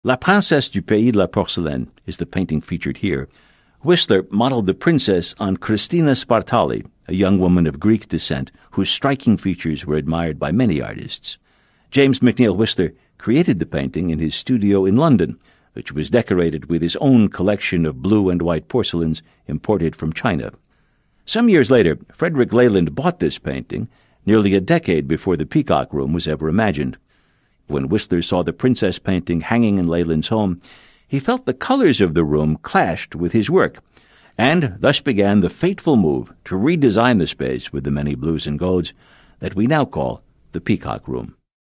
La Princesse du Pays de la Porcelaine is the painting featured here. Whistler modeled the princess on Christina Spartali, a young woman of Greek descent whose striking features were admired by many artists. James McNeill Whistler created the painting in his studio in London, which was decorated with his own collection of blue and white porcelains imported from China. Some years later, Frederick Leyland bought this painting, nearly a decade before the Peacock Room was ever imagined. When Whistler saw the princess painting hanging in Leyland's home, he felt the colors of the room clashed with his work, and thus began the fateful move to redesign the space with the many blues and golds that we now call the Peacock Room.